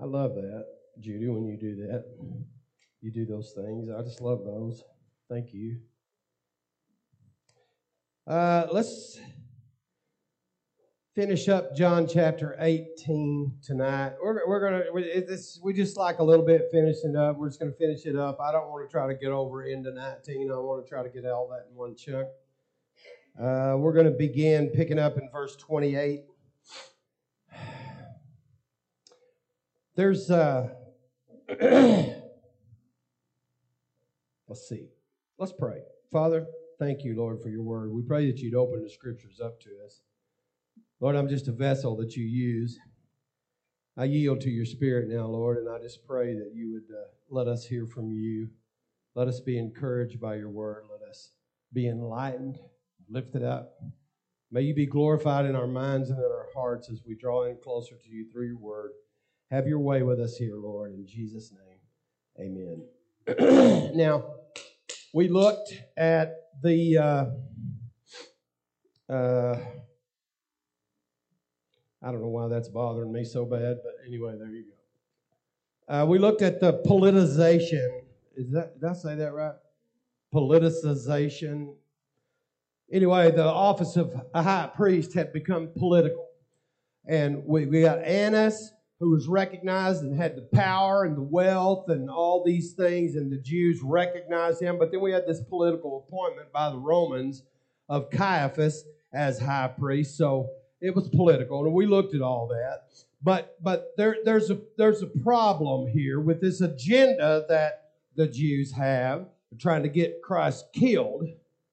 I love that, Judy, when you do that. You do those things. I just love those. Thank you. Let's finish up John chapter 18 tonight. We just like a little bit finishing up. We're just going to finish it up. I don't want to try to get over into 19. I want to try to get all that in one chunk. We're going to begin picking up in verse 28. There's, let's see. Let's pray. Father, thank you, Lord, for your word. We pray that you'd open the scriptures up to us. Lord, I'm just a vessel that you use. I yield to your spirit now, Lord, and I just pray that you would let us hear from you. Let us be encouraged by your word. Let us be enlightened, lifted up. May you be glorified in our minds and in our hearts as we draw in closer to you through your word. Have your way with us here, Lord, in Jesus' name. Amen. Now, we looked at the I don't know why that's bothering me so bad, but anyway, there you go. We looked at the politicization. Did I say that right? Politicization. Anyway, the office of a high priest had become political. And we got Annas, who was recognized and had the power and the wealth and all these things, and the Jews recognized him. But then we had this political appointment by the Romans of Caiaphas as high priest. So it was political, and we looked at all that. But there's a problem here with this agenda that the Jews have, trying to get Christ killed.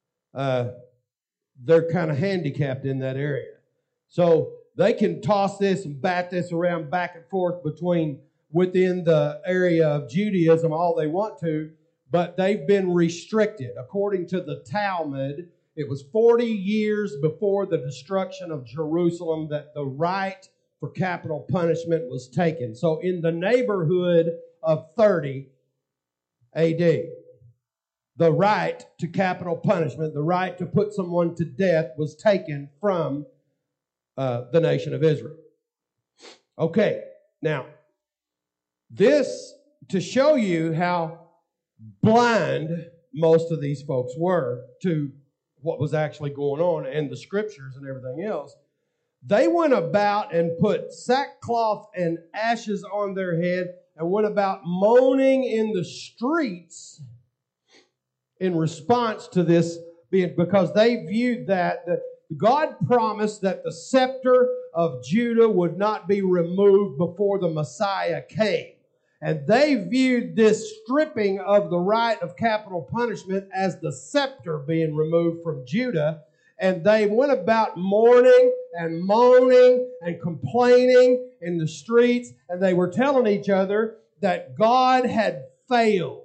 They're kind of handicapped in that area. So they can toss this and bat this around back and forth within the area of Judaism all they want to, but they've been restricted. According to the Talmud, it was 40 years before the destruction of Jerusalem that the right for capital punishment was taken. So in the neighborhood of 30 AD, the right to capital punishment, the right to put someone to death, was taken from the nation of Israel. Okay, now, this to show you how blind most of these folks were to what was actually going on and the scriptures and everything else. They went about and put sackcloth and ashes on their head and went about moaning in the streets in response to this, because they viewed that God promised that the scepter of Judah would not be removed before the Messiah came. And they viewed this stripping of the right of capital punishment as the scepter being removed from Judah. And they went about mourning and moaning and complaining in the streets. And they were telling each other that God had failed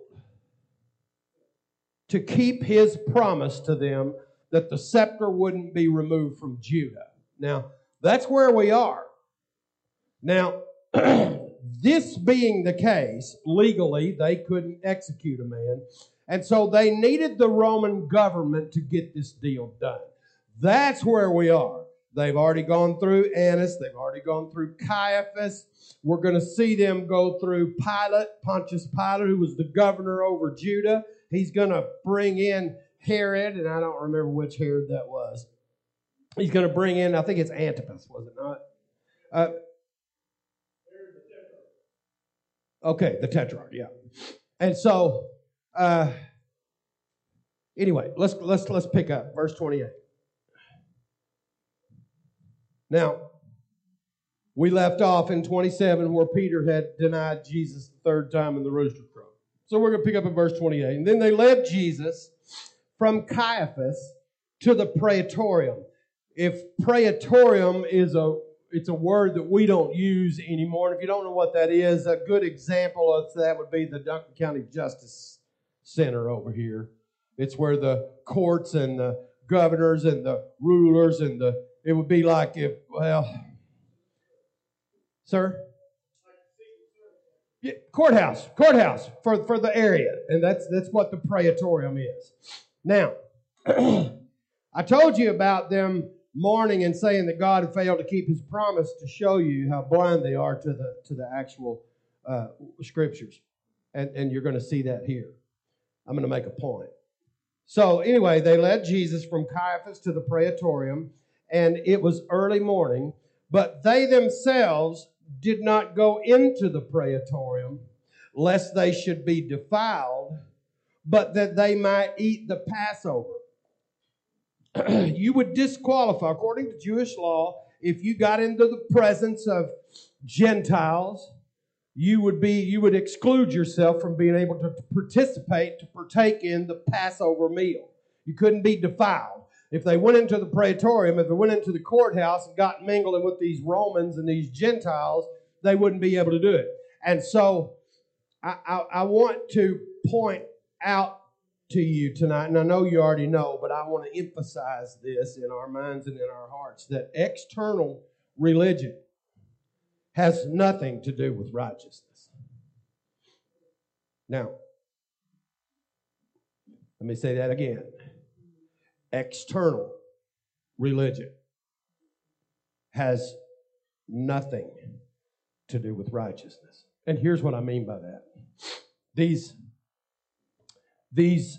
to keep his promise to them that the scepter wouldn't be removed from Judah. Now, that's where we are. Now, this being the case, legally, they couldn't execute a man. And so they needed the Roman government to get this deal done. That's where we are. They've already gone through Annas. They've already gone through Caiaphas. We're going to see them go through Pilate, Pontius Pilate, who was the governor over Judah. He's going to bring in Herod, and I don't remember which Herod that was. He's going to bring in, I think it's Antipas, was it not? Okay, the Tetrarch, yeah. And so, anyway, let's pick up verse 28. Now, we left off in 27 where Peter had denied Jesus the third time in the rooster crowed. So we're going to pick up in verse 28. And then they led Jesus from Caiaphas to the praetorium. If praetorium it's a word that we don't use anymore. And if you don't know what that is, a good example of that would be the Duncan County Justice Center over here. It's where the courts and the governors and the rulers and it would be like if, sir? Yeah, courthouse for the area. And that's what the praetorium is. Now, I told you about them mourning and saying that God had failed to keep his promise to show you how blind they are to the actual scriptures. And you're going to see that here. I'm going to make a point. So anyway, they led Jesus from Caiaphas to the praetorium, and it was early morning, but they themselves did not go into the praetorium, lest they should be defiled, but that they might eat the Passover. You would disqualify, according to Jewish law, if you got into the presence of Gentiles, you would exclude yourself from being able to partake in the Passover meal. You couldn't be defiled. If they went into the praetorium, if they went into the courthouse and got mingling with these Romans and these Gentiles, they wouldn't be able to do it. And so I want to point out to you tonight, and I know you already know, but I want to emphasize this in our minds and in our hearts, that external religion has nothing to do with righteousness. Now, let me say that again. External religion has nothing to do with righteousness. And here's what I mean by that. These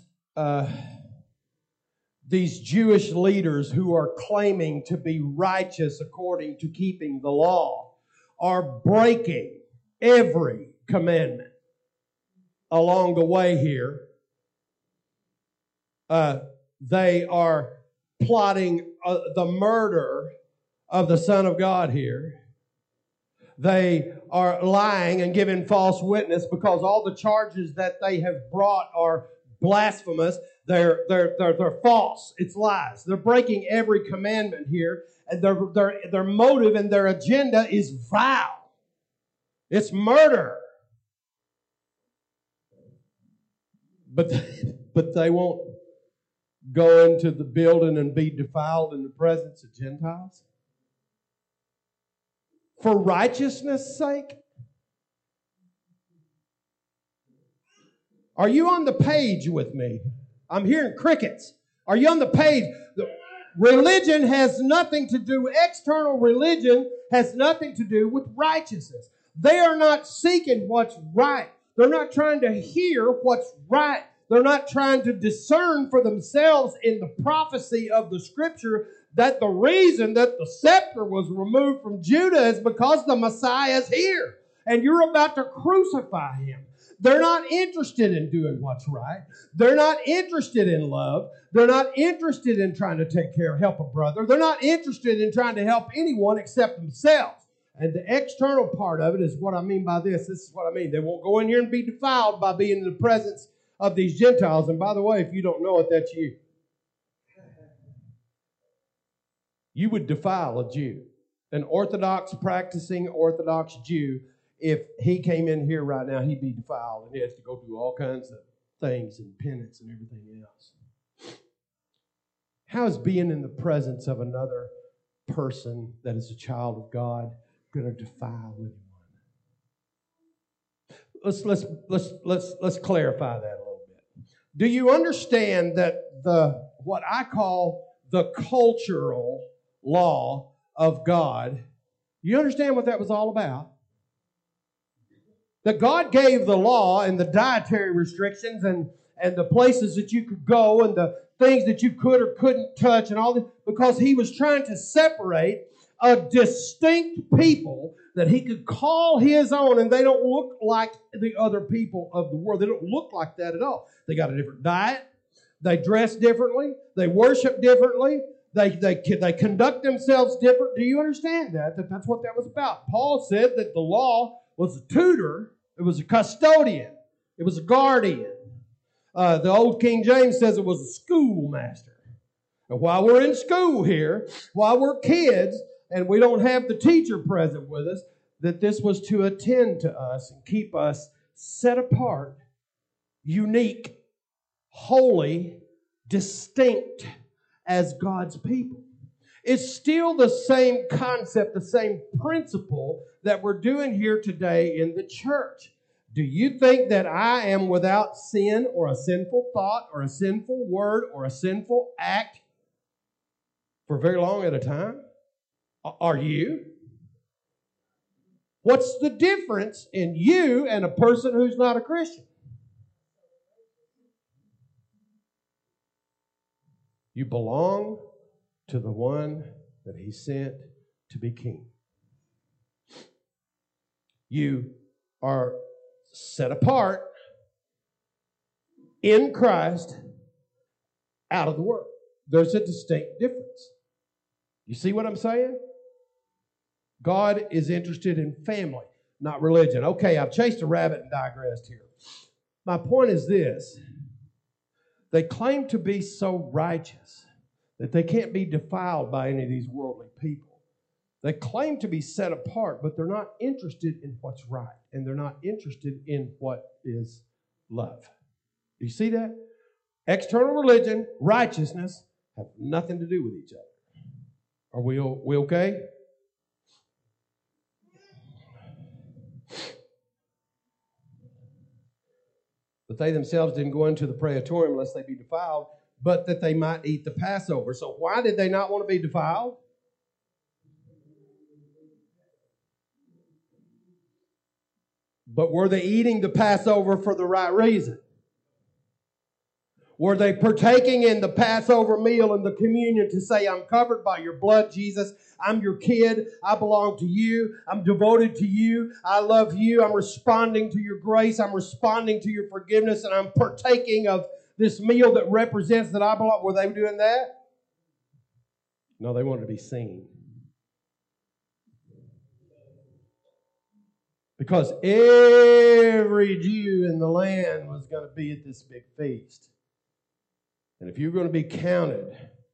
Jewish leaders who are claiming to be righteous according to keeping the law are breaking every commandment along the way here. They are plotting the murder of the Son of God here. They are lying and giving false witness because all the charges that they have brought are blasphemous. They're false. It's lies. They're breaking every commandment here, and their motive and their agenda is vile. It's murder. But they won't go into the building and be defiled in the presence of Gentiles? For righteousness' sake? Are you on the page with me? I'm hearing crickets. Are you on the page? Religion has nothing to do, external religion has nothing to do with righteousness. They are not seeking what's right. They're not trying to hear what's right. They're not trying to discern for themselves in the prophecy of the Scripture that the reason that the scepter was removed from Judah is because the Messiah is here and you're about to crucify him. They're not interested in doing what's right. They're not interested in love. They're not interested in trying to help a brother. They're not interested in trying to help anyone except themselves. And the external part of it is what I mean by this. This is what I mean. They won't go in here and be defiled by being in the presence of these Gentiles. And by the way, if you don't know it, that's you. You would defile a Jew. An practicing Orthodox Jew, if he came in here right now, he'd be defiled and he has to go through all kinds of things and penance and everything else. How is being in the presence of another person that is a child of God going to defile anyone? Let's clarify that a little bit. Do you understand that what I call the cultural law of God, you understand what that was all about? That God gave the law and the dietary restrictions and the places that you could go and the things that you could or couldn't touch and all that, because he was trying to separate a distinct people that he could call his own, and they don't look like the other people of the world. They don't look like that at all. They got a different diet. They dress differently. They worship differently. They conduct themselves different. Do you understand that? That's what that was about. Paul said that the law was a tutor. It was a custodian. It was a guardian. The old King James says it was a schoolmaster. And while we're in school here, while we're kids, and we don't have the teacher present with us, that this was to attend to us and keep us set apart, unique, holy, distinct as God's people. It's still the same concept, the same principle that we're doing here today in the church. Do you think that I am without sin or a sinful thought or a sinful word or a sinful act for very long at a time? Are you? What's the difference in you and a person who's not a Christian? You belong to the one that He sent to be king. You are set apart in Christ out of the world. There's a distinct difference. You see what I'm saying? God is interested in family, not religion. Okay, I've chased a rabbit and digressed here. My point is this. They claim to be so righteous that they can't be defiled by any of these worldly people. They claim to be set apart, but they're not interested in what's right, and they're not interested in what is love. Do you see that? External religion, righteousness have nothing to do with each other. Are we okay? But they themselves didn't go into the praetorium lest they be defiled, but that they might eat the Passover. So why did they not want to be defiled? But were they eating the Passover for the right reason? Were they partaking in the Passover meal and the communion to say, I'm covered by your blood, Jesus. I'm your kid. I belong to you. I'm devoted to you. I love you. I'm responding to your grace. I'm responding to your forgiveness. And I'm partaking of this meal that represents that I belong. Were they doing that? No, they wanted to be seen. Because every Jew in the land was going to be at this big feast. And if you're going to be counted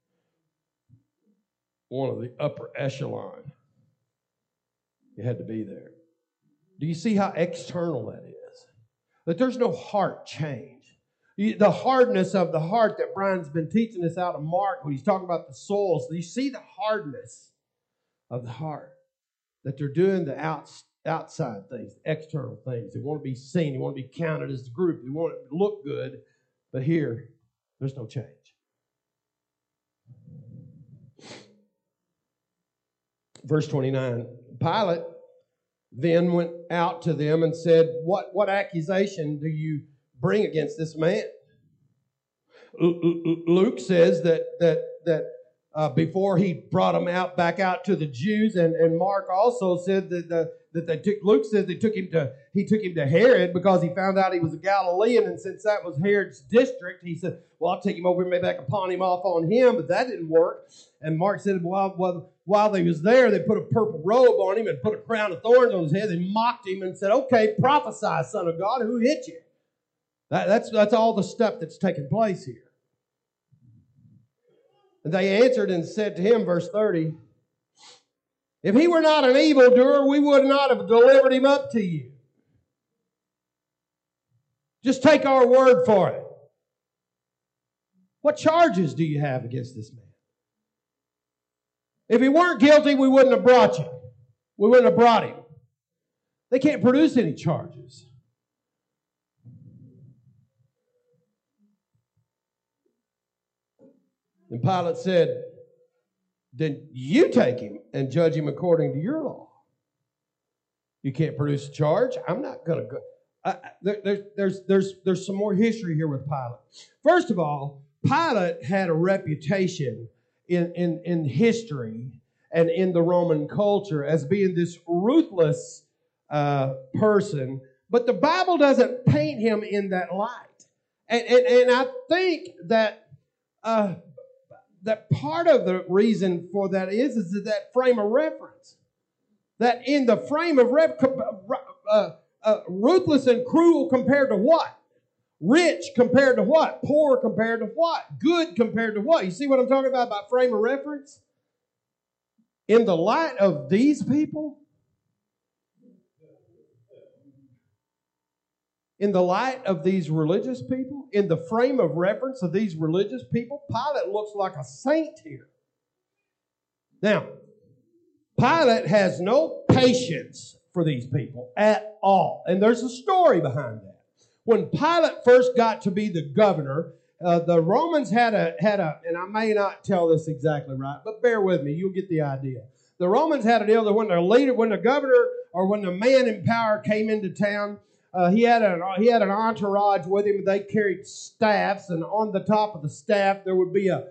one of the upper echelon, you had to be there. Do you see how external that is? That there's no heart change. The hardness of the heart that Brian's been teaching us out of Mark when he's talking about the souls. You see the hardness of the heart. That they're doing the outside things, the external things. They want to be seen. They want to be counted as a group. They want it to look good. But here, there's no change. Verse 29, Pilate then went out to them and said, What accusation do you bring against this man? Luke says that before he brought him back out to the Jews, and Mark also said Luke says he took him to Herod because he found out he was a Galilean, and since that was Herod's district, he said, well, I'll take him over and maybe back upon him off on him, but that didn't work. And Mark said, while he was there, they put a purple robe on him and put a crown of thorns on his head. They mocked him and said, okay, prophesy, Son of God, who hit you? That's all the stuff that's taking place here. And they answered and said to him, verse 30, if he were not an evildoer, we would not have delivered him up to you. Just take our word for it. What charges do you have against this man? If he weren't guilty, we wouldn't have brought you. We wouldn't have brought him. They can't produce any charges. And Pilate said, then you take him and judge him according to your law. You can't produce a charge. I'm not going to go. There's some more history here with Pilate. First of all, Pilate had a reputation in history and in the Roman culture as being this ruthless person, but the Bible doesn't paint him in that light. And I think that that part of the reason for that is that frame of reference. That in the frame of ruthless and cruel compared to what? Rich compared to what? Poor compared to what? Good compared to what? You see what I'm talking about frame of reference? In the light of these people, in the light of these religious people, in the frame of reference of these religious people, Pilate looks like a saint here. Now, Pilate has no patience for these people at all. And there's a story behind that. When Pilate first got to be the governor, the Romans had a, and I may not tell this exactly right, but bear with me, you'll get the idea. The Romans had a deal that when the leader, when the governor, or when the man in power came into town, he had an entourage with him. They carried staffs, and on the top of the staff there would be a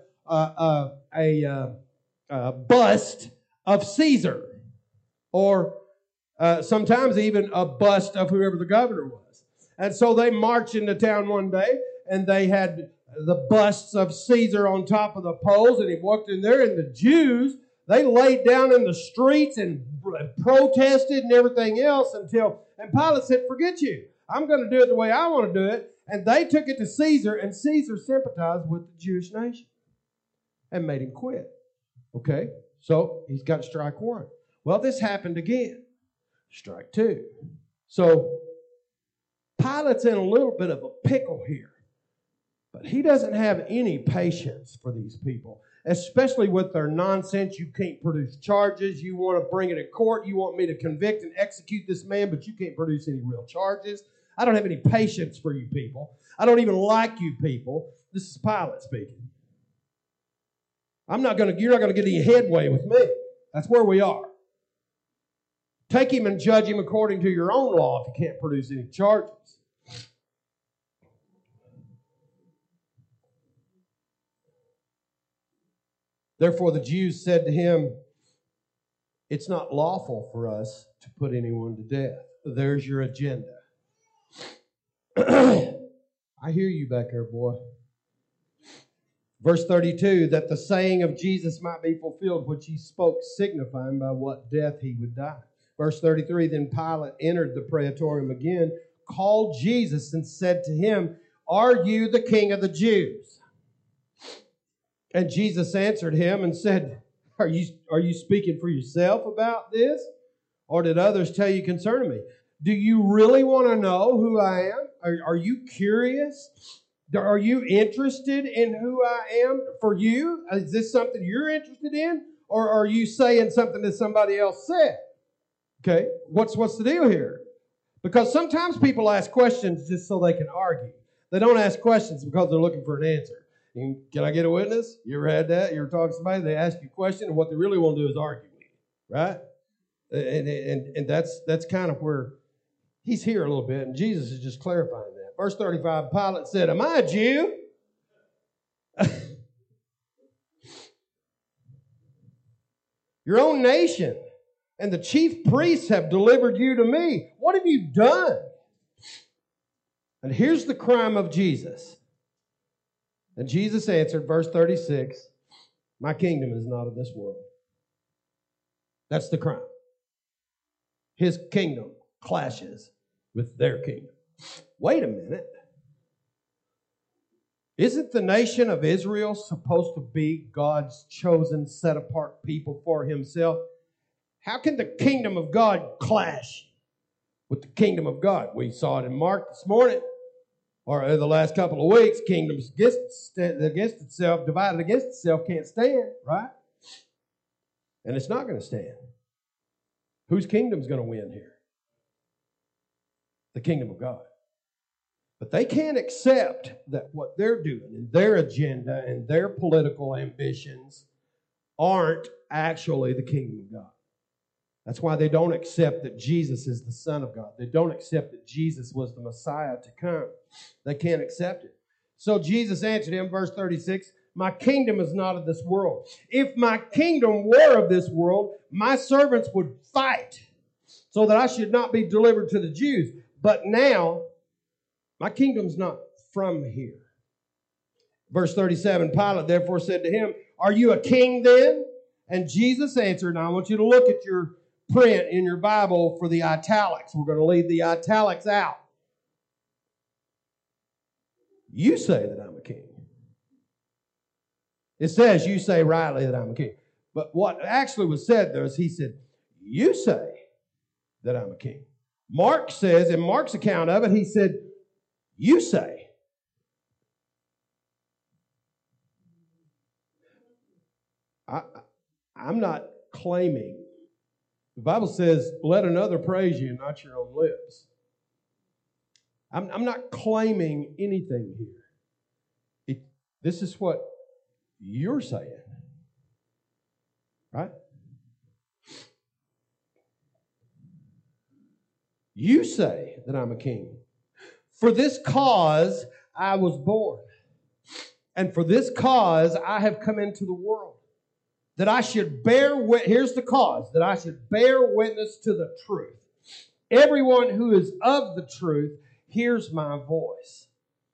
bust of Caesar, or sometimes even a bust of whoever the governor was. And so they marched into town one day, and they had the busts of Caesar on top of the poles, and he walked in there, and the Jews, they laid down in the streets and protested and everything else and Pilate said, forget you. I'm going to do it the way I want to do it. And they took it to Caesar, and Caesar sympathized with the Jewish nation and made him quit. Okay, so he's got strike one. Well, this happened again. Strike two. So Pilate's in a little bit of a pickle here. But he doesn't have any patience for these people, especially with their nonsense. You can't produce charges. You want to bring it to court. You want me to convict and execute this man, but you can't produce any real charges. I don't have any patience for you people. I don't even like you people. This is Pilate speaking. You're not going to get any headway with me. That's where we are. Take him and judge him according to your own law if you can't produce any charges. Therefore the Jews said to him, it's not lawful for us to put anyone to death. There's your agenda. I hear you back there, boy. Verse 32, that the saying of Jesus might be fulfilled, which he spoke, signifying by what death he would die. Verse 33, then Pilate entered the praetorium again, called Jesus, and said to him, are you the king of the Jews? And Jesus answered him and said, are you speaking for yourself about this? Or did others tell you concerning me? Do you really want to know who I am? Are you curious? Are you interested in who I am for you? Is this something you're interested in? Or are you saying something that somebody else said? Okay, what's the deal here? Because sometimes people ask questions just so they can argue. They don't ask questions because they're looking for an answer. Can I get a witness? You ever had that? You ever talk to somebody, they ask you a question, and what they really want to do is argue with you, right? And that's kind of where he's here a little bit, and Jesus is just clarifying that. Verse 35, Pilate said, am I a Jew? Your own nation and the chief priests have delivered you to me. What have you done? And here's the crime of Jesus. And Jesus answered, verse 36, my kingdom is not of this world. That's the crime. His kingdom clashes with their kingdom. Wait a minute. Isn't the nation of Israel supposed to be God's chosen, set-apart people for himself? How can the kingdom of God clash with the kingdom of God? We saw it in Mark this morning. Or the last couple of weeks, kingdoms against itself, divided against itself, can't stand, right? And it's not going to stand. Whose kingdom's going to win here? The kingdom of God. But they can't accept that what they're doing and their agenda and their political ambitions aren't actually the kingdom of God. That's why they don't accept that Jesus is the Son of God. They don't accept that Jesus was the Messiah to come. They can't accept it. So Jesus answered him, verse 36, my kingdom is not of this world. If my kingdom were of this world, my servants would fight so that I should not be delivered to the Jews. But now, my kingdom's not from here. Verse 37, Pilate therefore said to him, are you a king then? And Jesus answered, now I want you to look at your print in your Bible for the italics. We're going to leave the italics out. You say that I'm a king. It says you say rightly that I'm a king. But what actually was said there is he said, you say that I'm a king. Mark says, in Mark's account of it, he said, you say. I'm not claiming. The Bible says, let another praise you, not your own lips. I'm not claiming anything here. This is what you're saying. Right? You say that I'm a king. For this cause I was born. And for this cause I have come into the world. That I should bear witness. Here's the cause. That I should bear witness to the truth. Everyone who is of the truth hears my voice.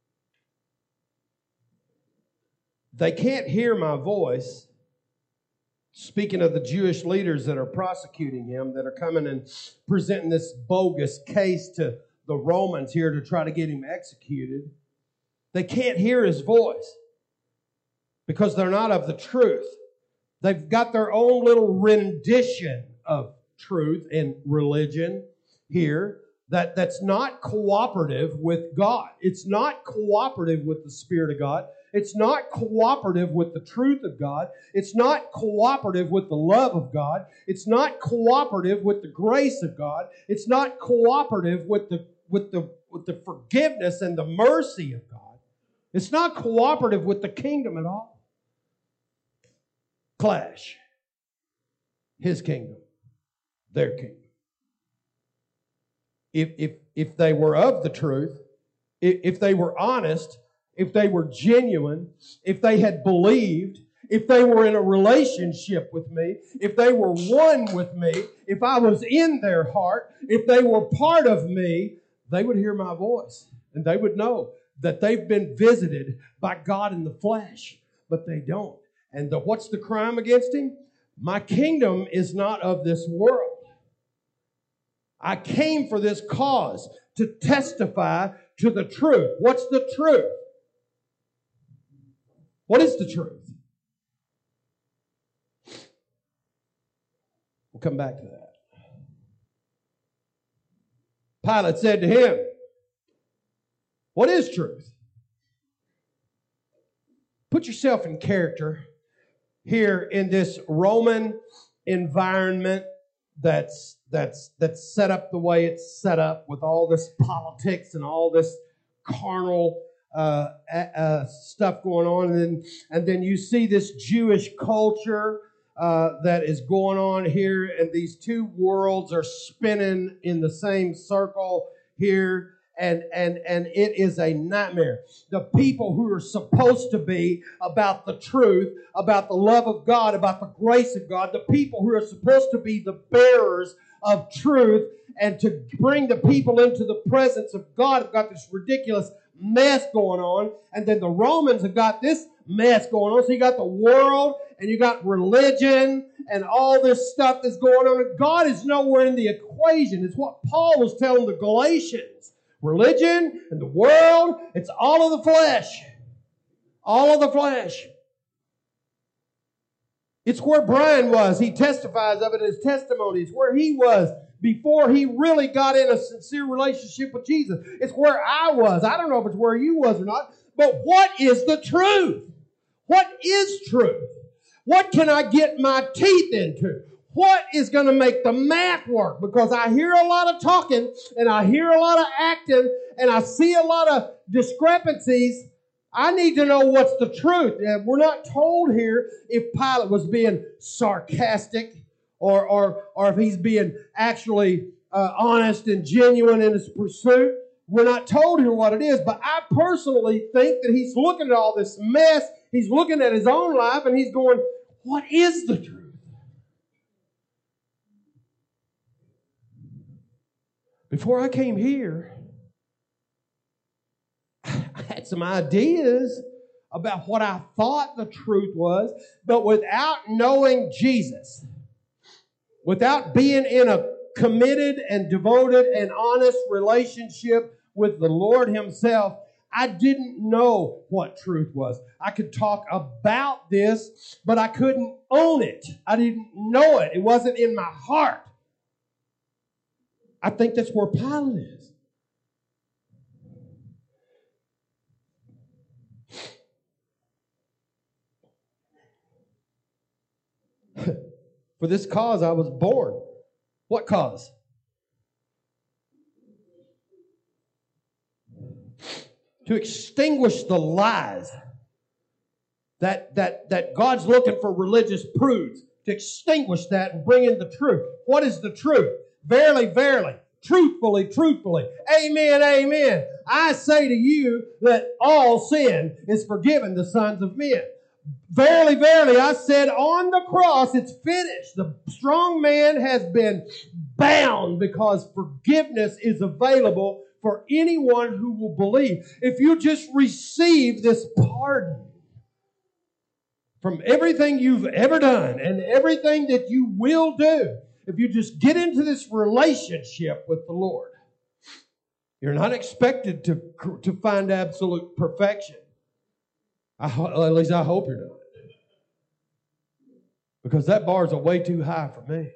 They can't hear my voice. Speaking of the Jewish leaders that are prosecuting him, that are coming and presenting this bogus case to the Romans here to try to get him executed, they can't hear his voice because they're not of the truth. They've got their own little rendition of truth and religion here that's not cooperative with God. It's not cooperative with the Spirit of God. It's not cooperative with the truth of God. It's not cooperative with the love of God. It's not cooperative with the grace of God. It's not cooperative with the forgiveness and the mercy of God. It's not cooperative with the kingdom at all. Clash. His kingdom. Their kingdom. If they were of the truth, if they were honest, if they were genuine, if they had believed, if they were in a relationship with me, if they were one with me, if I was in their heart, if they were part of me, they would hear my voice. And they would know that they've been visited by God in the flesh. But they don't. And what's the crime against him? My kingdom is not of this world. I came for this cause, to testify to the truth. What's the truth? What is the truth? We'll come back to that. Pilate said to him, what is truth? Put yourself in character here in this Roman environment that's set up the way it's set up, with all this politics and all this carnal stuff going on, and then you see this Jewish culture that is going on here, and these two worlds are spinning in the same circle here, and it is a nightmare. The people who are supposed to be about the truth, about the love of God, about the grace of God, the people who are supposed to be the bearers of truth and to bring the people into the presence of God, have got this ridiculous mess going on. And then the Romans have got this mess going on. So you got the world and you got religion and all this stuff that's going on. And God is nowhere in the equation. It's what Paul was telling the Galatians. Religion and the world, it's all of the flesh. All of the flesh. It's where Brian was. He testifies of it in his testimony. It's where he was before he really got in a sincere relationship with Jesus. It's where I was. I don't know if it's where you was or not, but what is the truth? What is truth? What can I get my teeth into? What is going to make the math work? Because I hear a lot of talking and I hear a lot of acting and I see a lot of discrepancies. I need to know what's the truth. We're not told here if Pilate was being sarcastic or if he's being actually honest and genuine in his pursuit. We're not told here what it is, but I personally think that he's looking at all this mess. He's looking at his own life and he's going, what is the truth? Before I came here, I had some ideas about what I thought the truth was, but without knowing Jesus, without being in a committed and devoted and honest relationship with the Lord Himself, I didn't know what truth was. I could talk about this, but I couldn't own it. I didn't know it. It wasn't in my heart. I think that's where Pilate is. For this cause I was born. What cause? To extinguish the lies that God's looking for religious prudes. To extinguish that and bring in the truth. What is the truth? Verily, verily, truthfully. Amen, amen. I say to you that all sin is forgiven the sons of men. Verily, verily, I said on the cross, it's finished. The strong man has been bound because forgiveness is available for anyone who will believe. If you just receive this pardon from everything you've ever done and everything that you will do, if you just get into this relationship with the Lord, you're not expected to find absolute perfection. At least I hope you're not. Because that bar's way too high for me.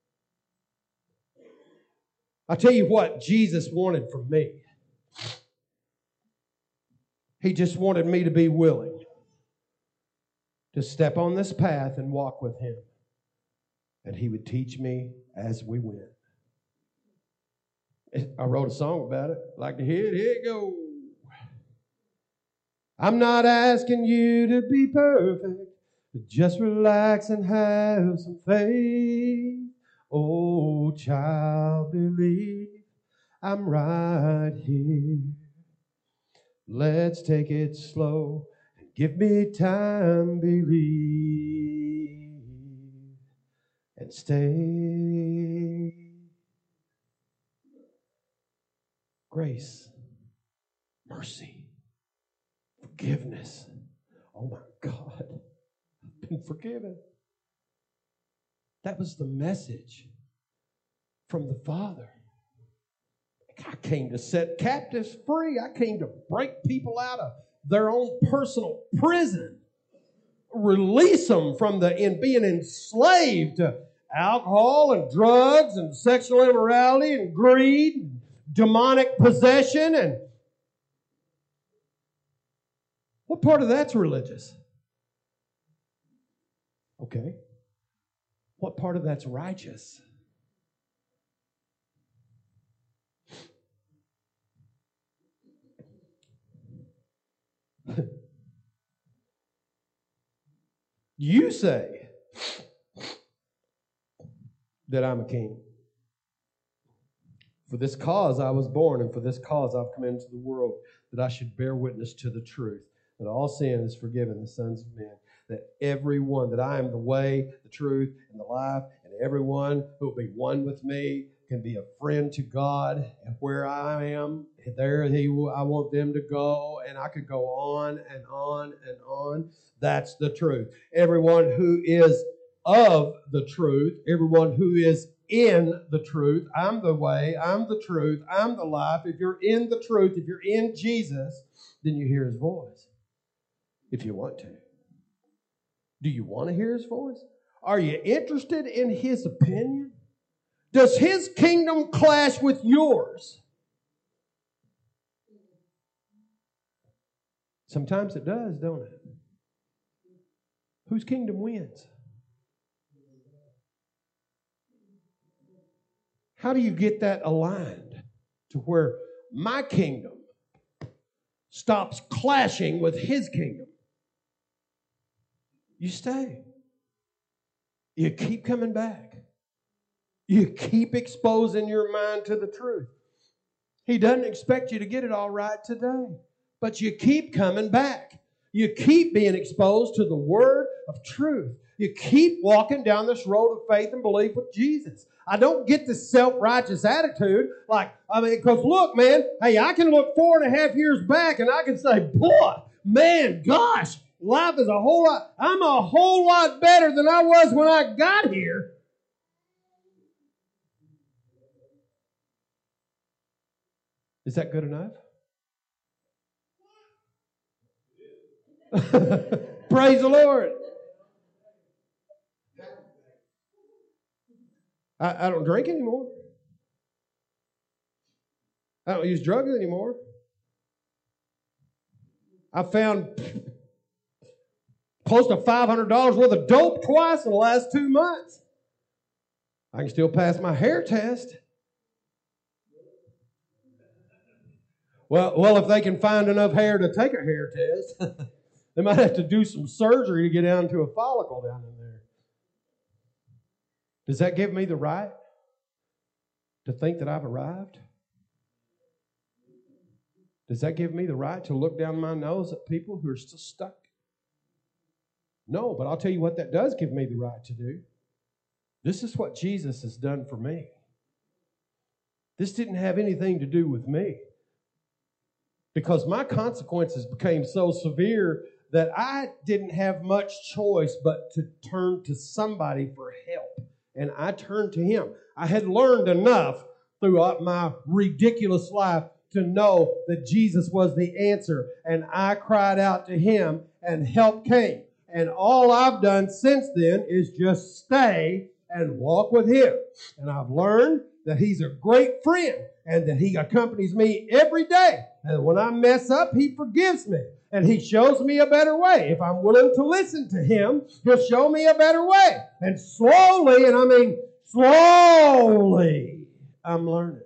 I tell you what Jesus wanted from me. He just wanted me to be willing to step on this path and walk with Him. And He would teach me as we went. I wrote a song about it. Like to hear it. Here it goes. I'm not asking you to be perfect. Just relax and have some faith. Oh, child, believe I'm right here. Let's take it slow and give me time, believe, and stay. Grace, mercy, forgiveness. Oh my God. Been forgiven. That was the message from the Father. I came to set captives free. I came to break people out of their own personal prison. Release them from being enslaved to alcohol and drugs and sexual immorality and greed and demonic possession. And what part of that's religious? Okay. What part of that's righteous? You say that I'm a king. For this cause I was born, and for this cause I've come into the world, that I should bear witness to the truth, that all sin is forgiven the sons of men, that everyone, that I am the way, the truth, and the life, and everyone who will be one with me can be a friend to God, and where I am, there I want them to go, and I could go on and on and on. That's the truth. Everyone who is of the truth, everyone who is in the truth, I'm the way, I'm the truth, I'm the life. If you're in the truth, if you're in Jesus, then you hear His voice, if you want to. Do you want to hear His voice? Are you interested in His opinion? Does His kingdom clash with yours? Sometimes it does, don't it? Whose kingdom wins? How do you get that aligned to where my kingdom stops clashing with His kingdom? You stay. You keep coming back. You keep exposing your mind to the truth. He doesn't expect you to get it all right today, but you keep coming back. You keep being exposed to the word of truth. You keep walking down this road of faith and belief with Jesus. I don't get this self-righteous attitude because look, man, hey, I can look 4.5 years back and I can say, boy, man, gosh, life is I'm a whole lot better than I was when I got here. Is that good enough? Praise the Lord. I don't drink anymore. I don't use drugs anymore. I found close to $500 worth of dope twice in the last 2 months. I can still pass my hair test. Well, if they can find enough hair to take a hair test, they might have to do some surgery to get down to a follicle down in there. Does that give me the right to think that I've arrived? Does that give me the right to look down my nose at people who are still stuck? No, but I'll tell you what that does give me the right to do. This is what Jesus has done for me. This didn't have anything to do with me. Because my consequences became so severe that I didn't have much choice but to turn to somebody for help. And I turned to him. I had learned enough throughout my ridiculous life to know that Jesus was the answer. And I cried out to him and help came. And all I've done since then is just stay and walk with him. And I've learned that he's a great friend and that he accompanies me every day. And when I mess up, he forgives me. And he shows me a better way. If I'm willing to listen to him, he'll show me a better way. And slowly, and I mean slowly, I'm learning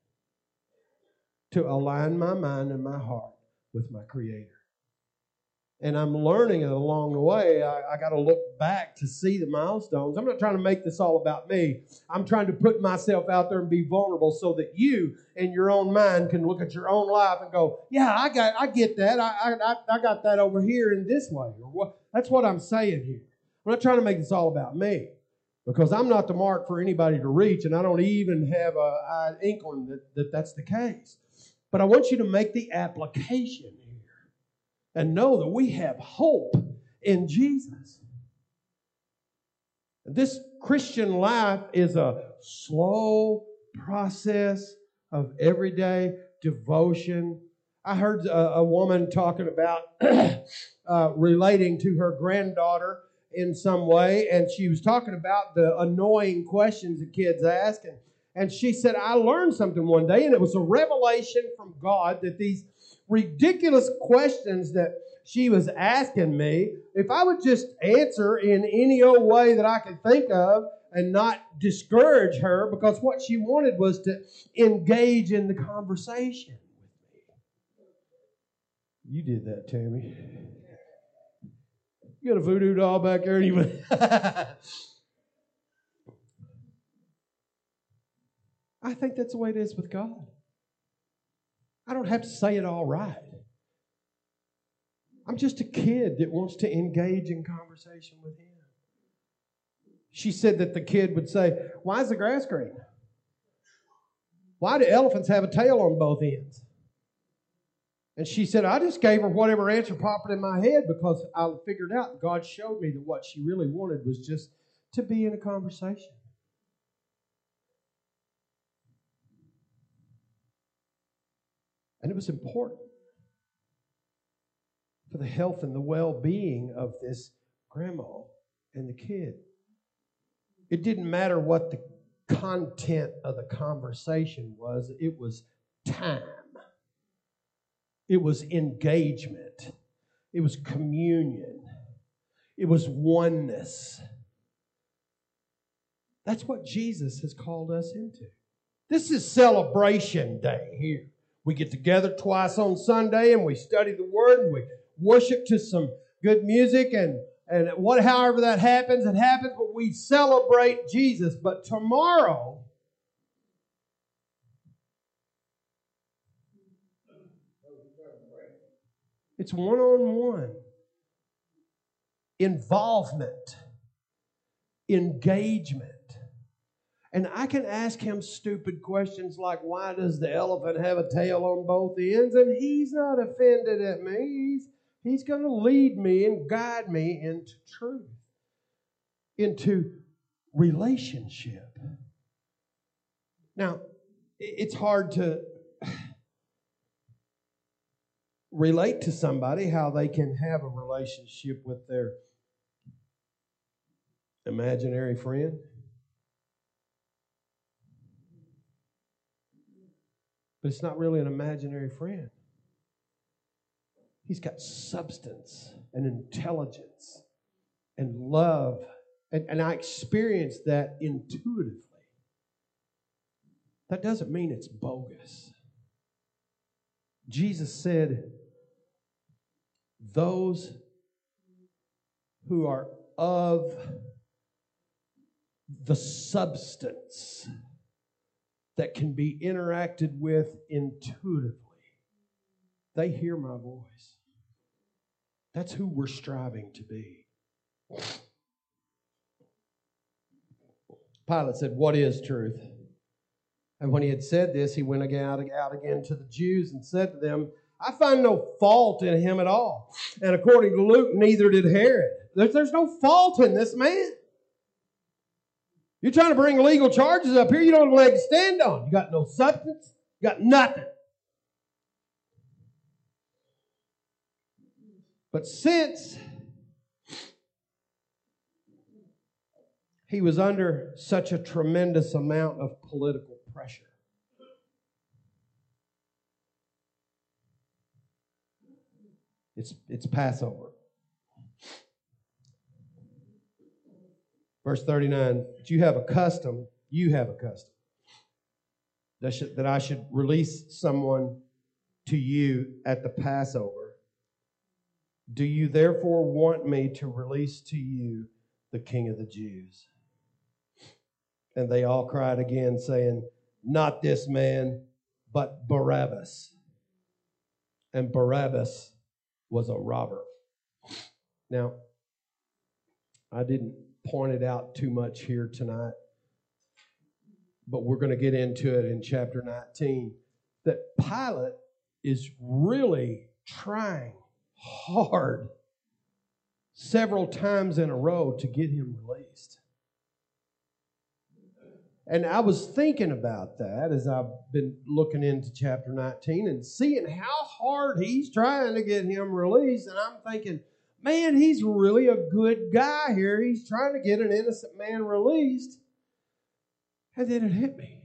to align my mind and my heart with my Creator. And I'm learning it along the way. I got to look back to see the milestones. I'm not trying to make this all about me. I'm trying to put myself out there and be vulnerable so that you, in your own mind, can look at your own life and go, yeah, I get that. I got that over here in this way. Or what? That's what I'm saying here. I'm not trying to make this all about me because I'm not the mark for anybody to reach, and I don't even have an inkling that that's the case. But I want you to make the application and know that we have hope in Jesus. This Christian life is a slow process of everyday devotion. I heard a woman talking about relating to her granddaughter in some way, and she was talking about the annoying questions that kids ask. And she said, I learned something one day, and it was a revelation from God that these ridiculous questions that she was asking me, if I would just answer in any old way that I could think of and not discourage her, because what she wanted was to engage in the conversation with me. You did that, Tammy. You got a voodoo doll back there? I think that's the way it is with God. I don't have to say it all right. I'm just a kid that wants to engage in conversation with him. She said that the kid would say, why is the grass green? Why do elephants have a tail on both ends? And she said, I just gave her whatever answer popped in my head because I figured out God showed me that what she really wanted was just to be in a conversation. And it was important for the health and the well-being of this grandma and the kid. It didn't matter what the content of the conversation was. It was time. It was engagement. It was communion. It was oneness. That's what Jesus has called us into. This is celebration day here. We get together twice on Sunday and we study the Word and we worship to some good music and however that happens, it happens, but we celebrate Jesus. But tomorrow, it's one-on-one involvement, engagement. And I can ask him stupid questions like, why does the elephant have a tail on both ends? And he's not offended at me. He's going to lead me and guide me into truth, into relationship. Now, it's hard to relate to somebody how they can have a relationship with their imaginary friend. But it's not really an imaginary friend. He's got substance and intelligence and love. And I experience that intuitively. That doesn't mean it's bogus. Jesus said, those who are of the substance that can be interacted with intuitively. They hear my voice. That's who we're striving to be. Pilate said, "What is truth?" And when he had said this, he went out again to the Jews and said to them, "I find no fault in him at all." And according to Luke, neither did Herod. There's no fault in this man. You're trying to bring legal charges up here, you don't have a leg to stand on. You got no substance, you got nothing. But since he was under such a tremendous amount of political pressure, it's Passover. Verse 39, but you have a custom that I should release someone to you at the Passover. Do you therefore want me to release to you the King of the Jews? And they all cried again, saying, not this man, but Barabbas. And Barabbas was a robber. Now, I didn't point it out too much here tonight, but we're going to get into it in chapter 19, that Pilate is really trying hard several times in a row to get him released. And I was thinking about that as I've been looking into chapter 19 and seeing how hard he's trying to get him released. And I'm thinking, man, he's really a good guy here. He's trying to get an innocent man released. And then it hit me.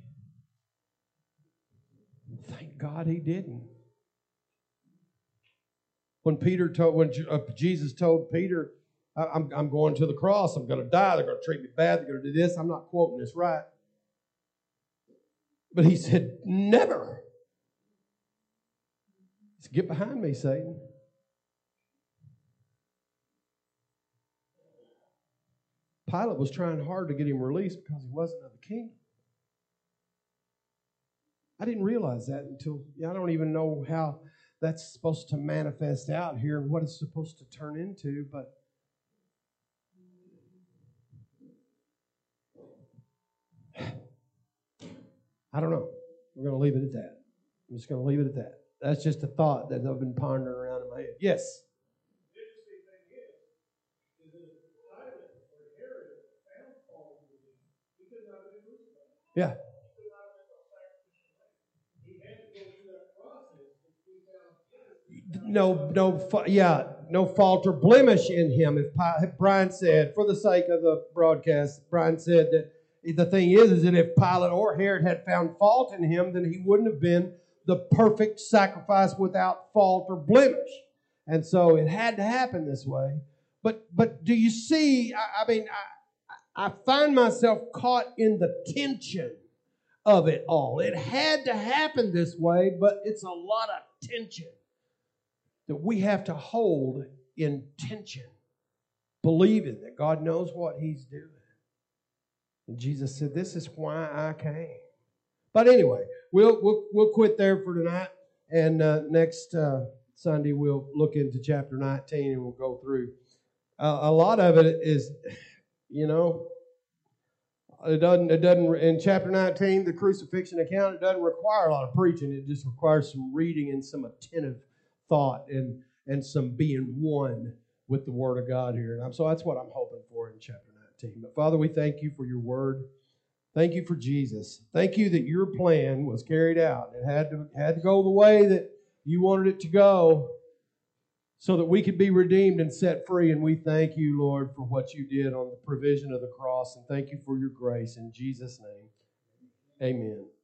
Thank God he didn't. When Jesus told Peter, I'm going to the cross, I'm going to die, they're going to treat me bad, they're going to do this. I'm not quoting this right. But he said, never. He said, get behind me, Satan. Pilate was trying hard to get him released because he wasn't of the king. I didn't realize that until, I don't even know how that's supposed to manifest out here and what it's supposed to turn into, but I don't know. We're going to leave it at that. I'm just going to leave it at that. That's just a thought that I've been pondering around in my head. Yes? The interesting thing is that Pilate or Herod found fault with him. He could not have been crucified. Yeah. He could not have been sacrificial lamb. He had to go through that process to be found no fault or blemish in him. If Brian said, for the sake of the broadcast, Brian said that the thing is that if Pilate or Herod had found fault in him, then he wouldn't have been the perfect sacrifice without fault or blemish. And so it had to happen this way. But do you see, I find myself caught in the tension of it all. It had to happen this way, but it's a lot of tension that we have to hold in tension, believing that God knows what he's doing. And Jesus said, this is why I came. But anyway, we'll quit there for tonight. And next Sunday, we'll look into chapter 19 and we'll go through. A lot of it is, it doesn't, in chapter 19, the crucifixion account, it doesn't require a lot of preaching. It just requires some reading and some attentive thought and some being one with the Word of God here. And so that's what I'm hoping for in chapter 19. But Father, we thank you for your Word. Thank you for Jesus. Thank you that your plan was carried out. It had to go the way that you wanted it to go so that we could be redeemed and set free. And we thank you, Lord, for what you did on the provision of the cross. And thank you for your grace. In Jesus' name, amen.